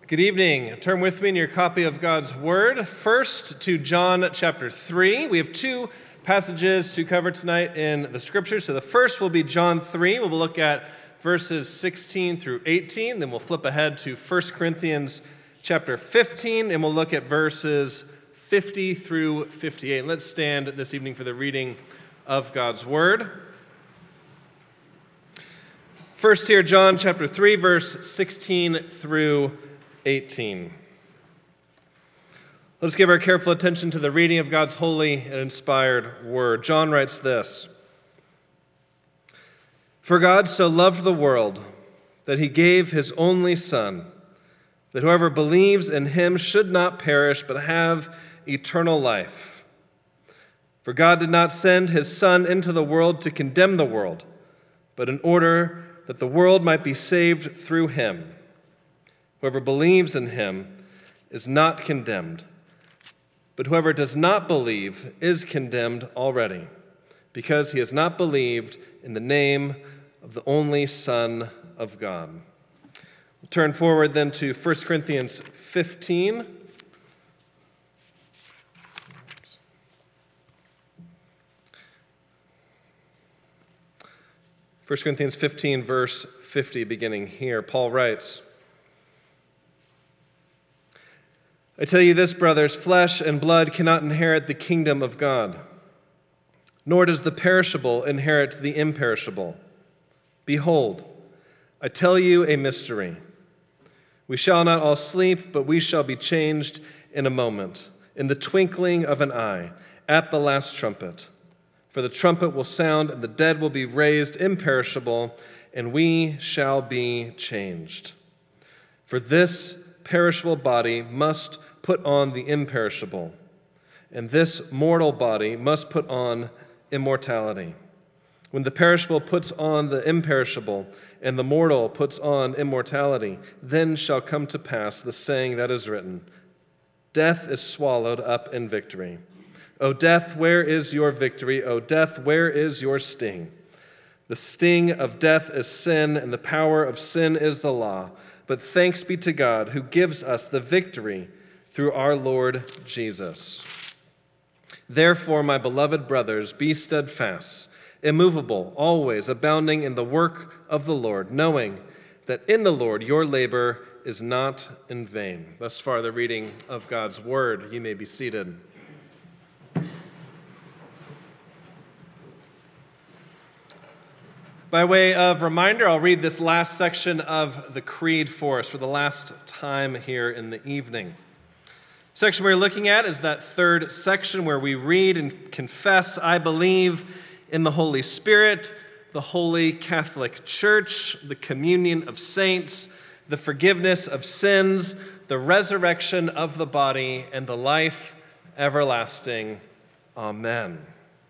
Good evening. Turn with me in your copy of God's Word. First to John chapter 3. We have two passages to cover tonight in the Scriptures. So the first will be John 3. We'll look at verses 16 through 18. Then we'll flip ahead to 1 Corinthians chapter 15, and we'll look at verses 50 through 58. And let's stand this evening for the reading of God's Word. First here, John chapter 3, verse 16 through 18. Let's give our careful attention to the reading of God's holy and inspired word. John writes this: "For God so loved the world that he gave his only Son, that whoever believes in him should not perish but have eternal life. For God did not send his Son into the world to condemn the world, but in order that the world might be saved through him. Whoever believes in him is not condemned, but whoever does not believe is condemned already, because he has not believed in the name of the only Son of God." We'll turn forward then to 1 Corinthians 15. 1 Corinthians 15, verse 50, beginning here. Paul writes, "I tell you this, brothers, flesh and blood cannot inherit the kingdom of God, nor does the perishable inherit the imperishable. Behold, I tell you a mystery. We shall not all sleep, but we shall be changed in a moment, in the twinkling of an eye, at the last trumpet. For the trumpet will sound, and the dead will be raised imperishable, and we shall be changed. For this perishable body must put on the imperishable, and this mortal body must put on immortality. When the perishable puts on the imperishable, and the mortal puts on immortality, then shall come to pass the saying that is written, 'Death is swallowed up in victory.' O death, where is your victory? O death, where is your sting? The sting of death is sin, and the power of sin is the law. But thanks be to God who gives us the victory through our Lord Jesus. Therefore, my beloved brothers, be steadfast, immovable, always abounding in the work of the Lord, knowing that in the Lord your labor is not in vain." Thus far, the reading of God's word. You may be seated. By way of reminder, I'll read this last section of the Creed for us for the last time here in the evening. The section we're looking at is that third section where we read and confess, "I believe in the Holy Spirit, the Holy Catholic Church, the communion of saints, the forgiveness of sins, the resurrection of the body, and the life everlasting. Amen."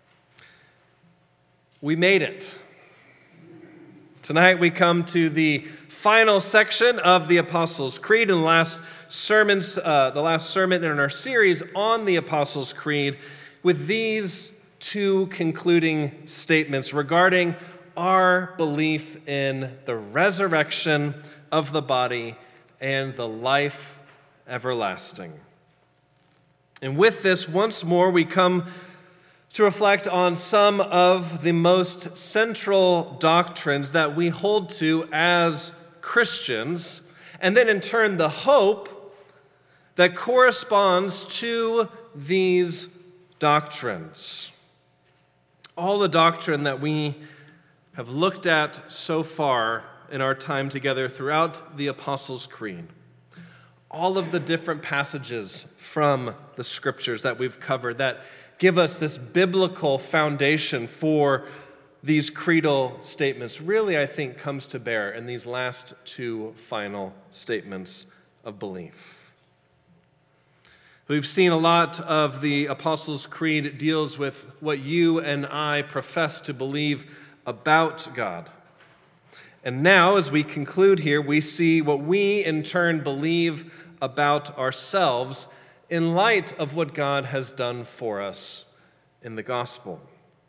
We made it. Tonight we come to the final section of the Apostles' Creed, and the last sermon in our series on the Apostles' Creed, with these two concluding statements regarding our belief in the resurrection of the body and the life everlasting. And with this, once more, we come to reflect on some of the most central doctrines that we hold to as Christians, and then in turn the hope that corresponds to these doctrines. All the doctrine that we have looked at so far in our time together throughout the Apostles' Creed, all of the different passages from the Scriptures that we've covered that give us this biblical foundation for these creedal statements, really, I think, comes to bear in these last two final statements of belief. We've seen a lot of the Apostles' Creed deals with what you and I profess to believe about God. And now, as we conclude here, we see what we in turn believe about ourselves in light of what God has done for us in the gospel.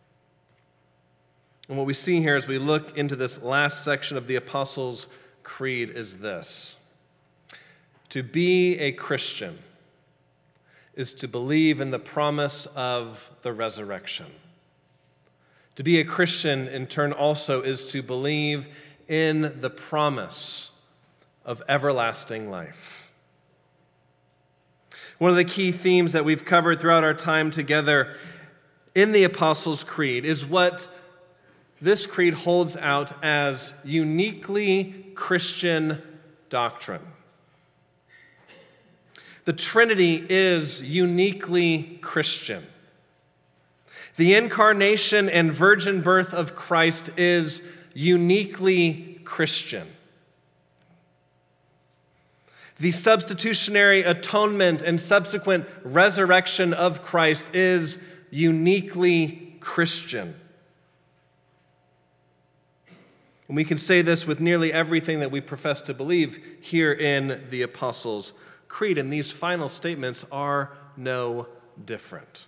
And what we see here as we look into this last section of the Apostles' Creed is this: To be a Christian is to believe in the promise of the resurrection. To be a Christian, in turn, also is to believe in the promise of everlasting life. One of the key themes that we've covered throughout our time together in the Apostles' Creed is what this creed holds out as uniquely Christian doctrine. The Trinity is uniquely Christian. The incarnation and virgin birth of Christ is uniquely Christian. The substitutionary atonement and subsequent resurrection of Christ is uniquely Christian. And we can say this with nearly everything that we profess to believe here in the Apostles' Creed, and these final statements are no different.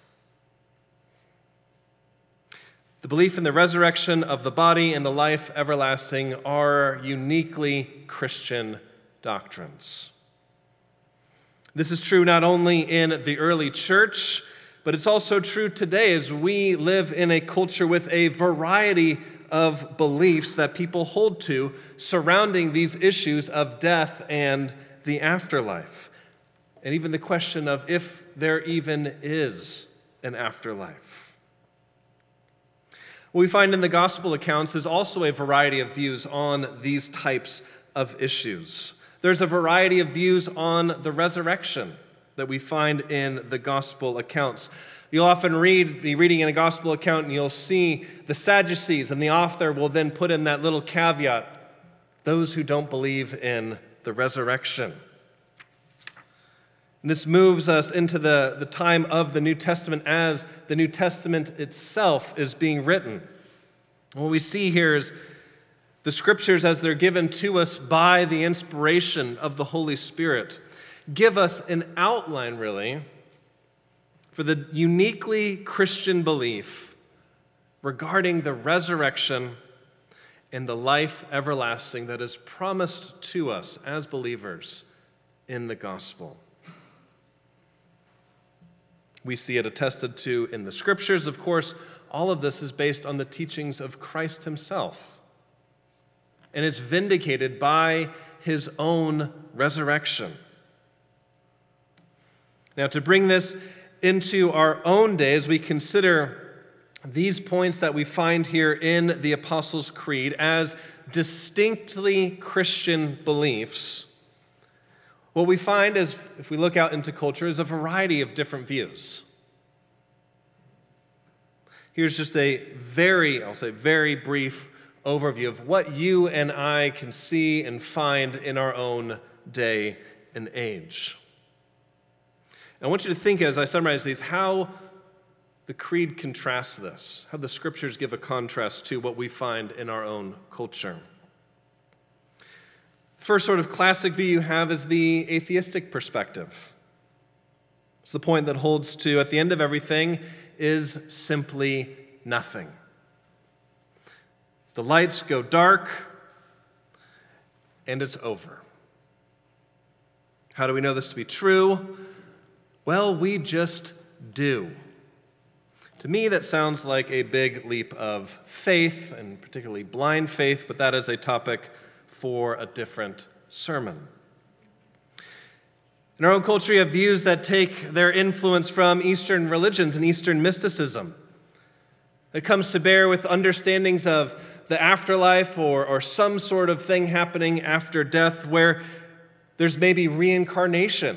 The belief in the resurrection of the body and the life everlasting are uniquely Christian doctrines. This is true not only in the early church, but it's also true today as we live in a culture with a variety of beliefs that people hold to surrounding these issues of death and the afterlife. And even the question of if there even is an afterlife. What we find in the gospel accounts is also a variety of views on these types of issues. There's a variety of views on the resurrection that we find in the gospel accounts. You'll often be reading in a gospel account and you'll see the Sadducees, and the author will then put in that little caveat, those who don't believe in the resurrection. And this moves us into the time of the New Testament as the New Testament itself is being written. And what we see here is the scriptures as they're given to us by the inspiration of the Holy Spirit give us an outline, really, for the uniquely Christian belief regarding the resurrection and the life everlasting that is promised to us as believers in the gospel. We see it attested to in the scriptures. Of course, all of this is based on the teachings of Christ himself, and is vindicated by his own resurrection. Now, to bring this into our own day, as we consider these points that we find here in the Apostles' Creed as distinctly Christian beliefs, what we find is, if we look out into culture, is a variety of different views. Here's just a very brief overview of what you and I can see and find in our own day and age. I want you to think, as I summarize these, how the Creed contrasts this, how the Scriptures give a contrast to what we find in our own culture. The first sort of classic view you have is the atheistic perspective. It's the point that holds to, at the end of everything, is simply nothing. The lights go dark, and it's over. How do we know this to be true? Well, we just do. To me, that sounds like a big leap of faith, and particularly blind faith, but that is a topic for a different sermon. In our own culture, you have views that take their influence from Eastern religions and Eastern mysticism. It comes to bear with understandings of the afterlife or some sort of thing happening after death where there's maybe reincarnation.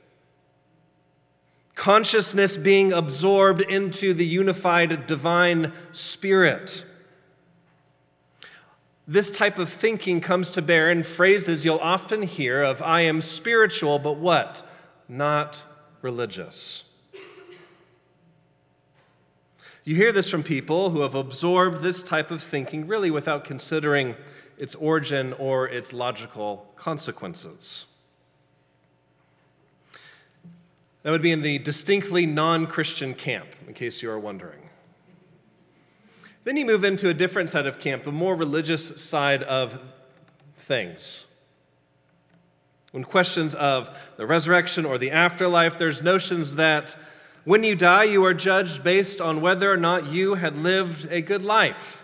Consciousness being absorbed into the unified divine spirit. This type of thinking comes to bear in phrases you'll often hear of, I am spiritual, but what? Not religious. You hear this from people who have absorbed this type of thinking really without considering its origin or its logical consequences. That would be in the distinctly non-Christian camp, in case you are wondering. Then you move into a different side of camp, the more religious side of things. When questions of the resurrection or the afterlife, there's notions that when you die, you are judged based on whether or not you had lived a good life.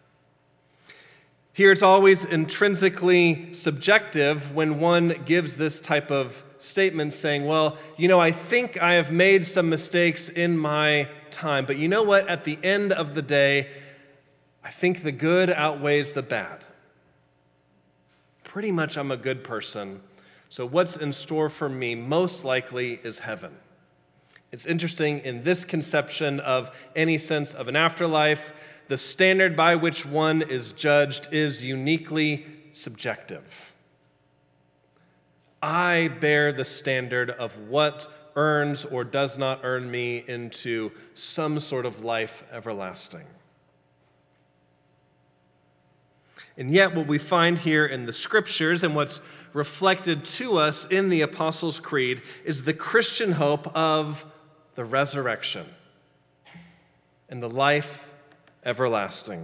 Here it's always intrinsically subjective when one gives this type of statement saying, well, I think I have made some mistakes in my time, but you know what? At the end of the day, I think the good outweighs the bad. Pretty much I'm a good person, so what's in store for me most likely is heaven. It's interesting, in this conception of any sense of an afterlife, the standard by which one is judged is uniquely subjective. I bear the standard of what earns or does not earn me into some sort of life everlasting. And yet what we find here in the Scriptures and what's reflected to us in the Apostles' Creed is the Christian hope of the resurrection and the life everlasting.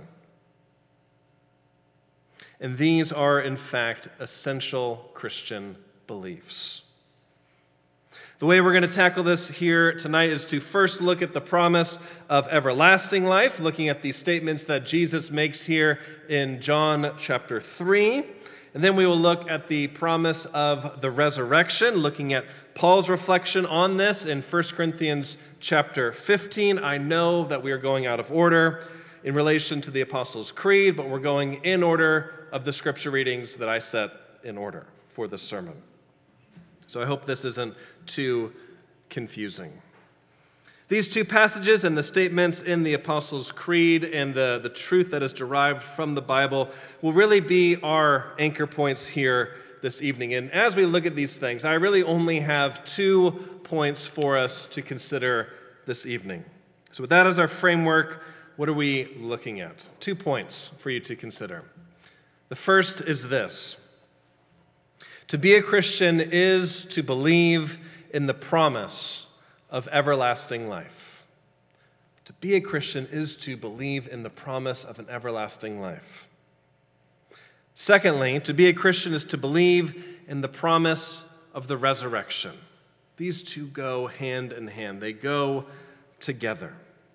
And these are, in fact, essential Christian beliefs. The way we're going to tackle this here tonight is to first look at the promise of everlasting life, looking at these statements that Jesus makes here in John chapter 3. And then we will look at the promise of the resurrection, looking at Paul's reflection on this in 1 Corinthians chapter 15. I know that we are going out of order in relation to the Apostles' Creed, but we're going in order of the scripture readings that I set in order for this sermon. So I hope this isn't too confusing. These two passages and the statements in the Apostles' Creed and the truth that is derived from the Bible will really be our anchor points here this evening. And as we look at these things, I really only have 2 points for us to consider this evening. So with that as our framework, what are we looking at? 2 points for you to consider. The first is this. To be a Christian is to believe in the promise of everlasting life. To be a Christian is to believe in the promise of an everlasting life. Secondly, to be a Christian is to believe in the promise of the resurrection. These two go hand in hand. They go together.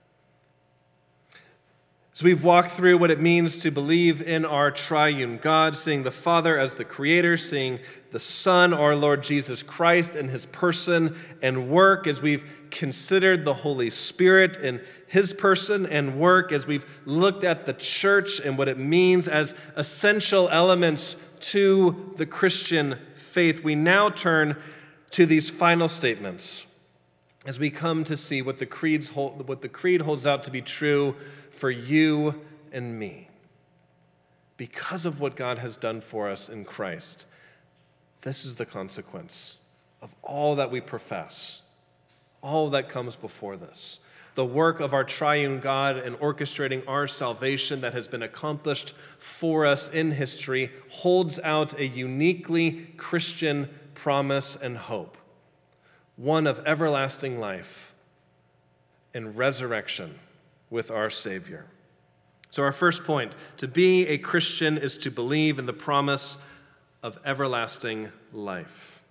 So we've walked through what it means to believe in our triune God, seeing the Father as the Creator, seeing the Son, our Lord Jesus Christ, and His person and work, as we've considered the Holy Spirit and His person and work, as we've looked at the church and what it means as essential elements to the Christian faith. We now turn to these final statements as we come to see what the creed holds out to be true for you and me. Because of what God has done for us in Christ, this is the consequence of all that we profess, all that comes before this. The work of our triune God in orchestrating our salvation that has been accomplished for us in history holds out a uniquely Christian promise and hope, one of everlasting life and resurrection with our Savior. So our first point, to be a Christian is to believe in the promise of everlasting life.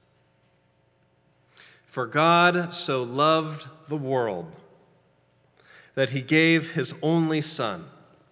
For God so loved the world that He gave His only Son,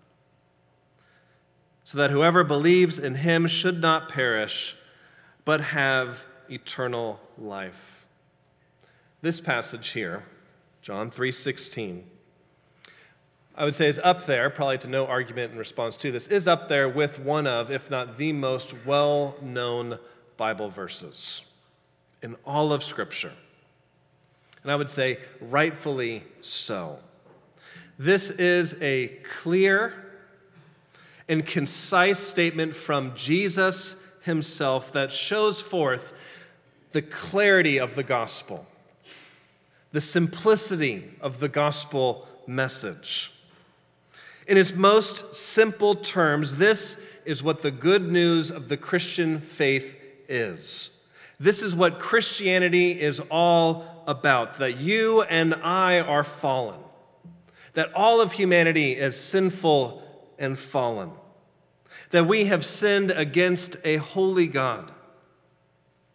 so that whoever believes in Him should not perish, but have eternal life. This passage here, John 3:16, I would say is up there, probably to no argument in response to this, is up there with one of, if not the most well-known Bible verses in all of Scripture. And I would say rightfully so. This is a clear and concise statement from Jesus Himself that shows forth the clarity of the gospel, the simplicity of the gospel message. In its most simple terms, this is what the good news of the Christian faith is. This is what Christianity is all about, that you and I are fallen, that all of humanity is sinful and fallen, that we have sinned against a holy God,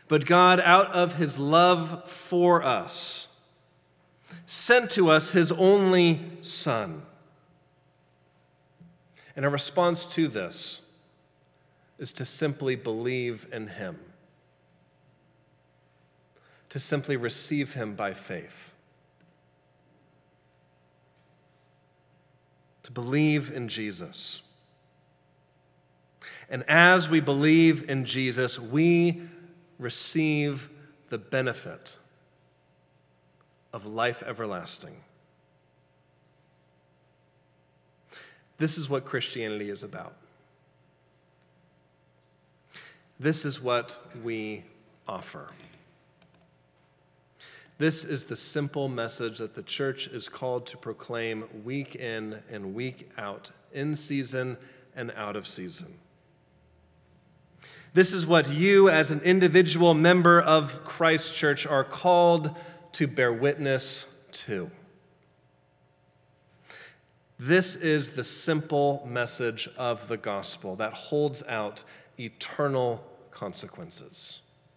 But God, out of his love for us, sent to us his only Son. And our response to this is to simply believe in him, to simply receive him by faith, to believe in Jesus. And as we believe in Jesus, we receive the benefit of life everlasting. This is what Christianity is about. This is what we offer. This is the simple message that the church is called to proclaim week in and week out, in season and out of season. This is what you, as an individual member of Christ Church, are called to bear witness to. This is the simple message of the gospel that holds out eternal consequences.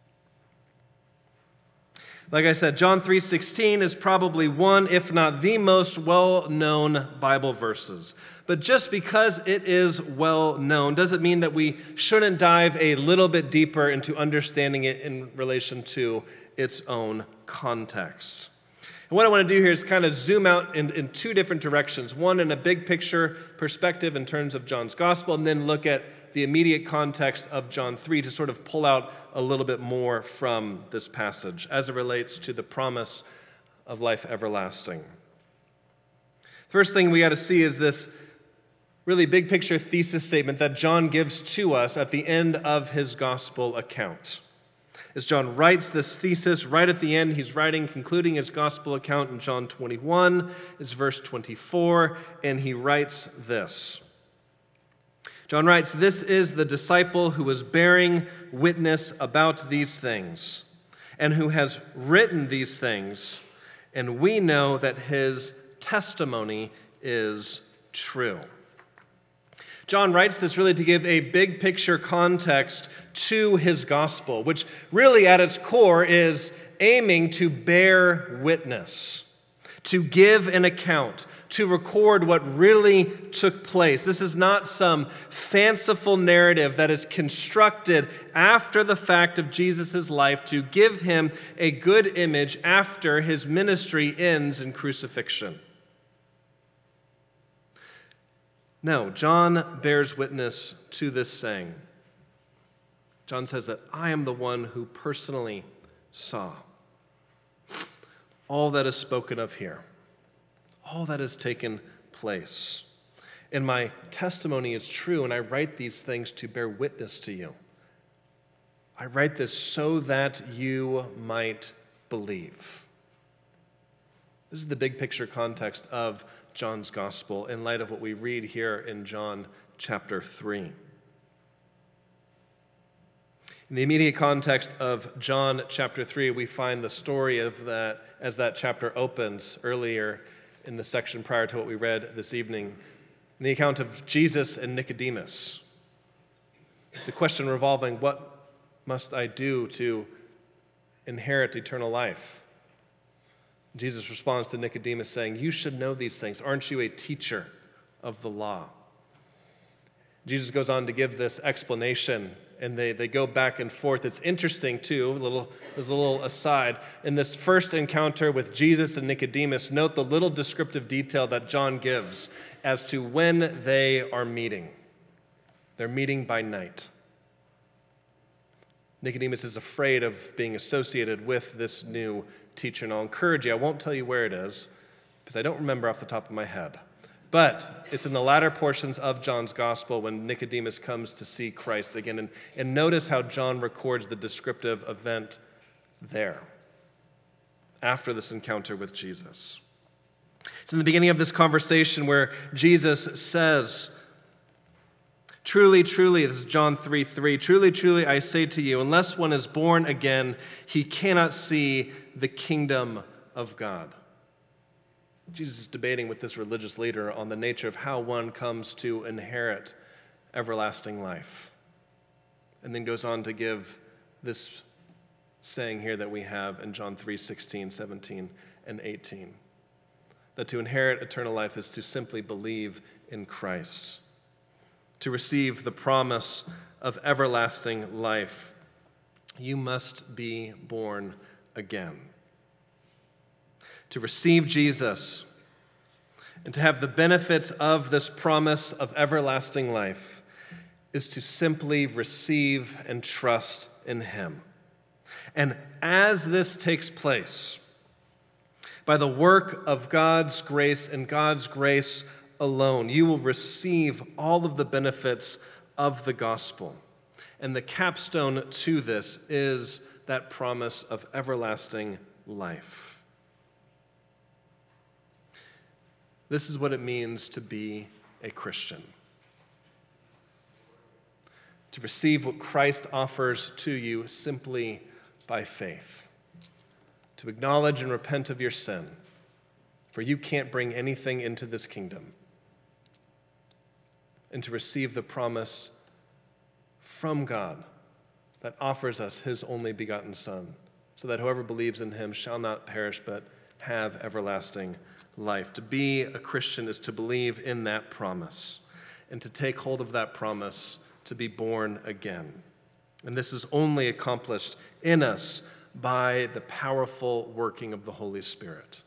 Like I said, John 3:16 is probably one, if not the most well-known Bible verses. But just because it is well-known doesn't mean that we shouldn't dive a little bit deeper into understanding it in relation to its own context. And what I want to do here is kind of zoom out in two different directions. One, in a big picture perspective in terms of John's gospel, and then look at the immediate context of John 3 to sort of pull out a little bit more from this passage as it relates to the promise of life everlasting. First thing we got to see is this really big picture thesis statement that John gives to us at the end of his gospel account. As John writes this thesis right at the end, he's concluding his gospel account in John 21, it's verse 24, and he writes this. John writes, "This is the disciple who was bearing witness about these things, and who has written these things, and we know that his testimony is true." John writes this really to give a big picture context to his gospel, which really at its core is aiming to bear witness, to give an account, to record what really took place. This is not some fanciful narrative that is constructed after the fact of Jesus' life to give him a good image after his ministry ends in crucifixion. No, John bears witness to this saying. John says that I am the one who personally saw all that is spoken of here, all that has taken place. And my testimony is true, and I write these things to bear witness to you. I write this so that you might believe. This is the big picture context of John's gospel in light of what we read here in John chapter 3. In the immediate context of John chapter 3, we find the story of that as that chapter opens earlier in the section prior to what we read this evening, in the account of Jesus and Nicodemus. It's a question revolving, what must I do to inherit eternal life? Jesus responds to Nicodemus saying, you should know these things. Aren't you a teacher of the law? Jesus goes on to give this explanation, and they go back and forth. It's interesting, too, there's a little aside. In this first encounter with Jesus and Nicodemus, note the little descriptive detail that John gives as to when they are meeting. They're meeting by night. Nicodemus is afraid of being associated with this new teacher, and I'll encourage you, I won't tell you where it is, because I don't remember off the top of my head. But it's in the latter portions of John's gospel when Nicodemus comes to see Christ again. And notice how John records the descriptive event there, after this encounter with Jesus. It's in the beginning of this conversation where Jesus says, truly, truly, this is John 3:3, truly, truly, I say to you, unless one is born again, he cannot see the kingdom of God. Jesus is debating with this religious leader on the nature of how one comes to inherit everlasting life. And then goes on to give this saying here that we have in John 3:16, 17, and 18. That to inherit eternal life is to simply believe in Christ. To receive the promise of everlasting life, you must be born again. To receive Jesus and to have the benefits of this promise of everlasting life is to simply receive and trust in him. And as this takes place, by the work of God's grace and God's grace alone, you will receive all of the benefits of the gospel. And the capstone to this is that promise of everlasting life. This is what it means to be a Christian. To receive what Christ offers to you simply by faith. To acknowledge and repent of your sin, for you can't bring anything into this kingdom. And to receive the promise from God that offers us his only begotten Son, so that whoever believes in him shall not perish but have everlasting life. To be a Christian is to believe in that promise and to take hold of that promise to be born again. And this is only accomplished in us by the powerful working of the Holy Spirit.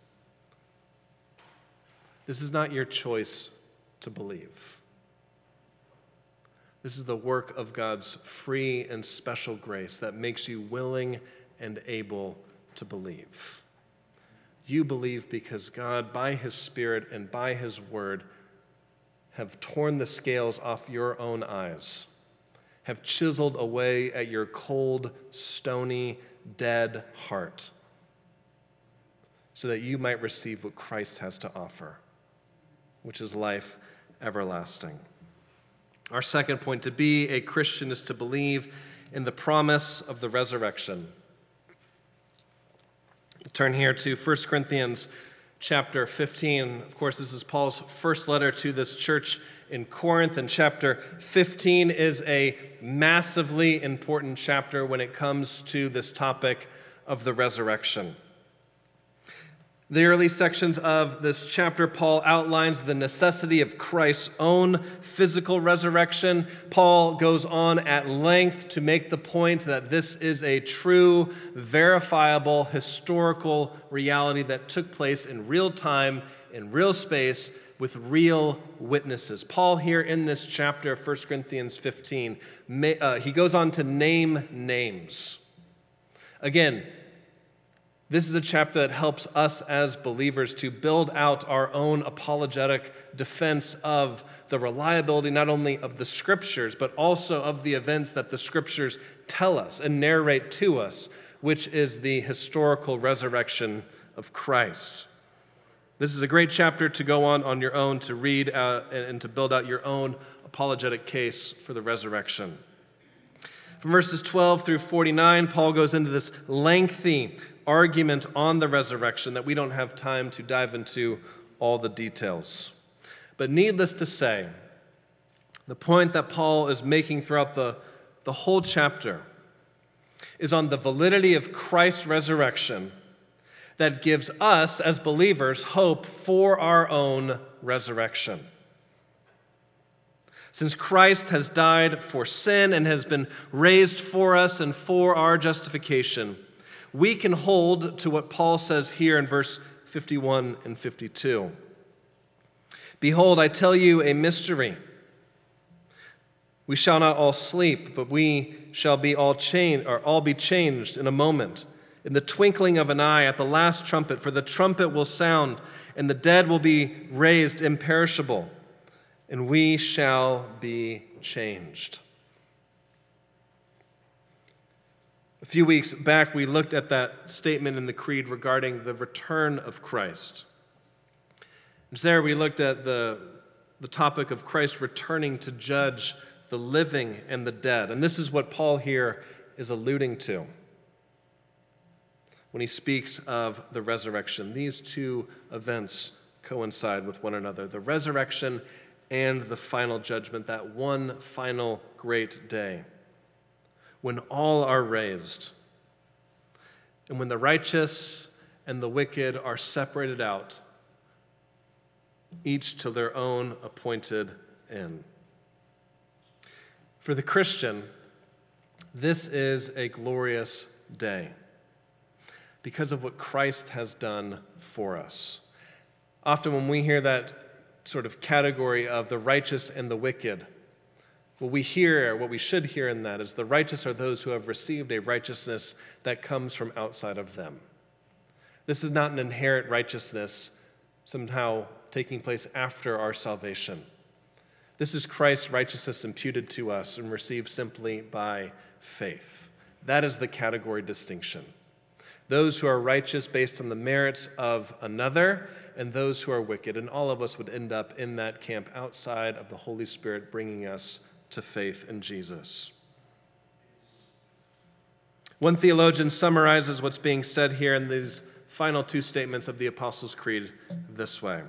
This is not your choice to believe. This is the work of God's free and special grace that makes you willing and able to believe. You believe because God, by his Spirit and by his word, have torn the scales off your own eyes, have chiseled away at your cold, stony, dead heart, so that you might receive what Christ has to offer, which is life everlasting. Our second point, to be a Christian, is to believe in the promise of the resurrection. Turn here to 1 Corinthians chapter 15. Of course, this is Paul's first letter to this church in Corinth, and chapter 15 is a massively important chapter when it comes to this topic of the resurrection. The early sections of this chapter, Paul outlines the necessity of Christ's own physical resurrection. Paul goes on at length to make the point that this is a true, verifiable, historical reality that took place in real time, in real space, with real witnesses. Paul here in this chapter of 1 Corinthians 15, he goes on to name names. Again, this is a chapter that helps us as believers to build out our own apologetic defense of the reliability not only of the Scriptures, but also of the events that the Scriptures tell us and narrate to us, which is the historical resurrection of Christ. This is a great chapter to go on your own, to read and to build out your own apologetic case for the resurrection. From verses 12 through 49, Paul goes into this lengthy argument on the resurrection that we don't have time to dive into all the details. But needless to say, the point that Paul is making throughout the whole chapter is on the validity of Christ's resurrection that gives us as believers hope for our own resurrection. Since Christ has died for sin and has been raised for us and for our justification, we can hold to what Paul says here in verse 51 and 52. Behold, I tell you a mystery. We shall not all sleep, but we shall be all be changed in a moment, in the twinkling of an eye, at the last trumpet. For the trumpet will sound, and the dead will be raised imperishable, and we shall be changed. A few weeks back, we looked at that statement in the Creed regarding the return of Christ. And there we looked at the topic of Christ returning to judge the living and the dead. And this is what Paul here is alluding to when he speaks of the resurrection. These two events coincide with one another: the resurrection and the final judgment, that one final great day when all are raised, and when the righteous and the wicked are separated out, each to their own appointed end. For the Christian, this is a glorious day because of what Christ has done for us. Often when we hear that sort of category of the righteous and the wicked, what we should hear in that is the righteous are those who have received a righteousness that comes from outside of them. This is not an inherent righteousness somehow taking place after our salvation. This is Christ's righteousness imputed to us and received simply by faith. That is the category distinction. Those who are righteous based on the merits of another, and those who are wicked. And all of us would end up in that camp outside of the Holy Spirit bringing us to faith in Jesus. One theologian summarizes what's being said here in these final two statements of the Apostles' Creed this way.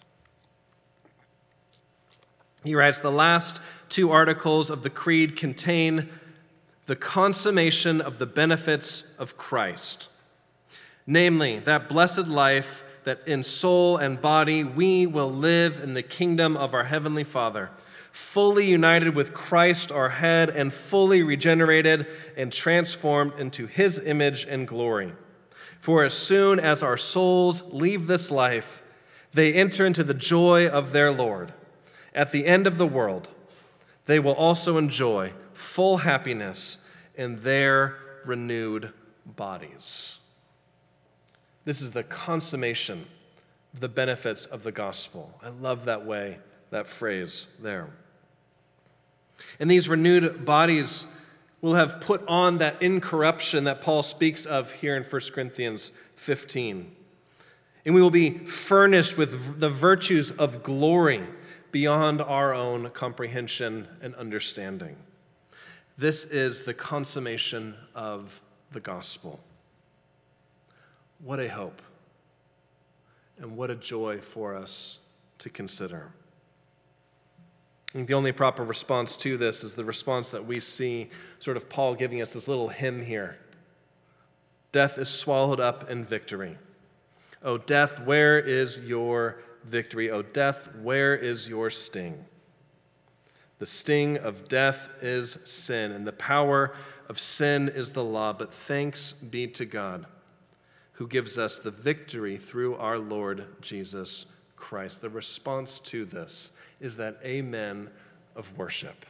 He writes, "The last two articles of the Creed contain the consummation of the benefits of Christ, namely, that blessed life that in soul and body we will live in the kingdom of our Heavenly Father, fully united with Christ our head and fully regenerated and transformed into His image and glory. For as soon as our souls leave this life, they enter into the joy of their Lord. At the end of the world, they will also enjoy full happiness in their renewed bodies." This is the consummation of the benefits of the gospel. I love that phrase there. And these renewed bodies will have put on that incorruption that Paul speaks of here in 1 Corinthians 15. And we will be furnished with the virtues of glory beyond our own comprehension and understanding. This is the consummation of the gospel. What a hope and what a joy for us to consider. I think the only proper response to this is the response that we see sort of Paul giving us this little hymn here. Death is swallowed up in victory. O death, where is your victory? O death, where is your sting? The sting of death is sin, and the power of sin is the law. But thanks be to God, who gives us the victory through our Lord Jesus Christ. The response to this is that amen of worship.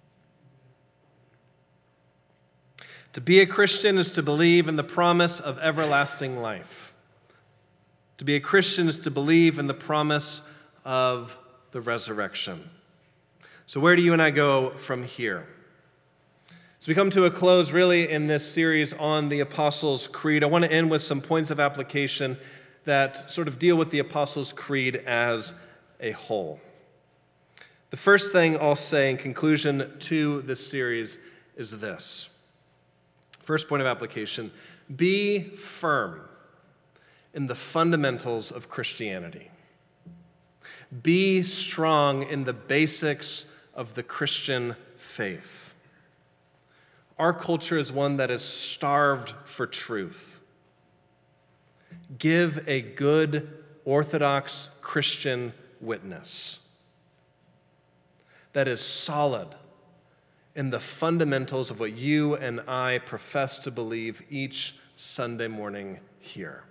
To be a Christian is to believe in the promise of everlasting life. To be a Christian is to believe in the promise of the resurrection. So where do you and I go from here? As we come to a close really in this series on the Apostles' Creed, I want to end with some points of application that sort of deal with the Apostles' Creed as a whole. The first thing I'll say in conclusion to this series is this. First point of application, be firm in the fundamentals of Christianity. Be strong in the basics of the Christian faith. Our culture is one that is starved for truth. Give a good, orthodox Christian witness that is solid in the fundamentals of what you and I profess to believe each Sunday morning here.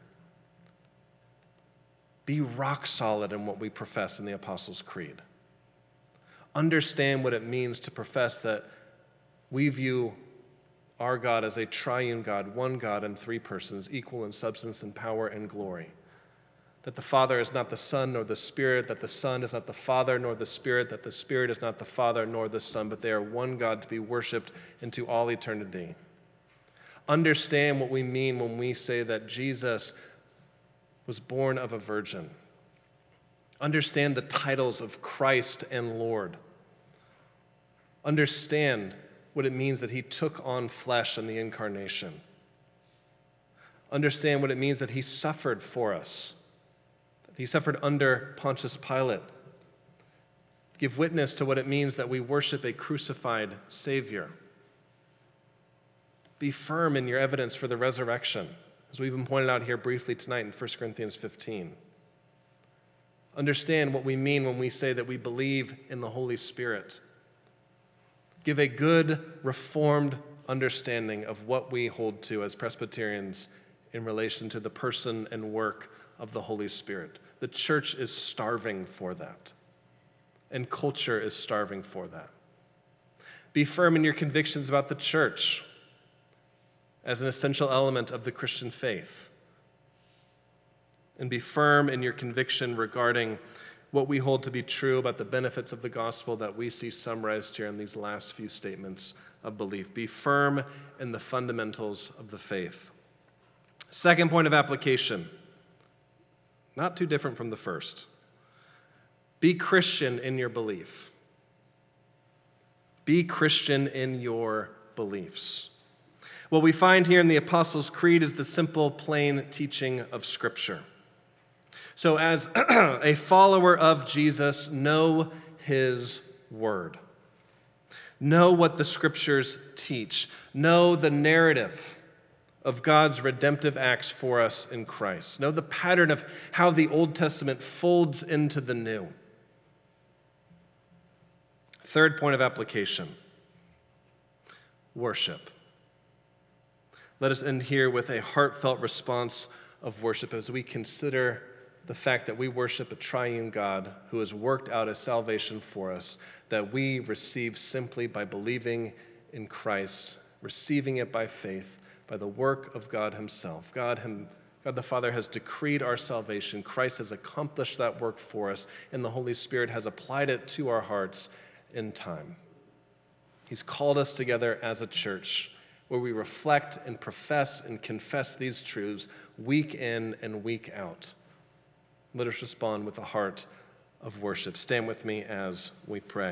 Be rock solid in what we profess in the Apostles' Creed. Understand what it means to profess that we view our God as a triune God, one God in three persons, equal in substance and power and glory. That the Father is not the Son nor the Spirit, that the Son is not the Father nor the Spirit, that the Spirit is not the Father nor the Son, but they are one God to be worshiped into all eternity. Understand what we mean when we say that Jesus was born of a virgin. Understand the titles of Christ and Lord. Understand what it means that he took on flesh in the incarnation. Understand what it means that he suffered for us. That he suffered under Pontius Pilate. Give witness to what it means that we worship a crucified Savior. Be firm in your evidence for the resurrection. as we even pointed out here briefly tonight in 1 Corinthians 15. Understand what we mean when we say that we believe in the Holy Spirit. Give a good, reformed understanding of what we hold to as Presbyterians in relation to the person and work of the Holy Spirit. The church is starving for that, and culture is starving for that. Be firm in your convictions about the church as an essential element of the Christian faith. And be firm in your conviction regarding what we hold to be true about the benefits of the gospel that we see summarized here in these last few statements of belief. Be firm in the fundamentals of the faith. Second point of application, not too different from the first. Be Christian in your belief. Be Christian in your beliefs. What we find here in the Apostles' Creed is the simple, plain teaching of Scripture. So as a follower of Jesus, know his word. Know what the Scriptures teach. Know the narrative of God's redemptive acts for us in Christ. Know the pattern of how the Old Testament folds into the New. Third point of application, worship. Let us end here with a heartfelt response of worship as we consider the fact that we worship a triune God who has worked out a salvation for us that we receive simply by believing in Christ, receiving it by faith, by the work of God himself. God the Father has decreed our salvation. Christ has accomplished that work for us, and the Holy Spirit has applied it to our hearts in time. He's called us together as a church where we reflect and profess and confess these truths week in and week out. Let us respond with a heart of worship. Stand with me as we pray.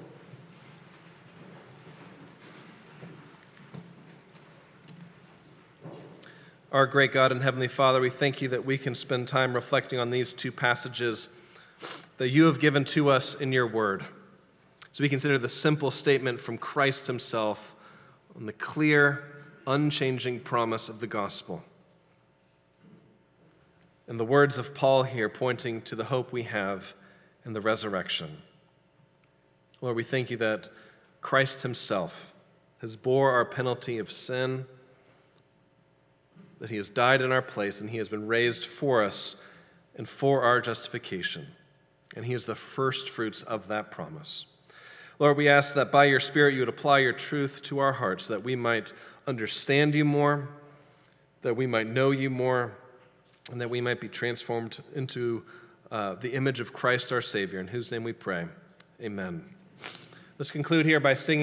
Our great God and Heavenly Father, we thank you that we can spend time reflecting on these two passages that you have given to us in your word. As we consider the simple statement from Christ himself on the clear, unchanging promise of the gospel. And the words of Paul here pointing to the hope we have in the resurrection. Lord, we thank you that Christ himself has bore our penalty of sin, that he has died in our place, and he has been raised for us and for our justification. And he is the first fruits of that promise. Lord, we ask that by your Spirit you would apply your truth to our hearts, that we might understand you more, that we might know you more, and that we might be transformed into the image of Christ our Savior, in whose name we pray. Amen. Let's conclude here by singing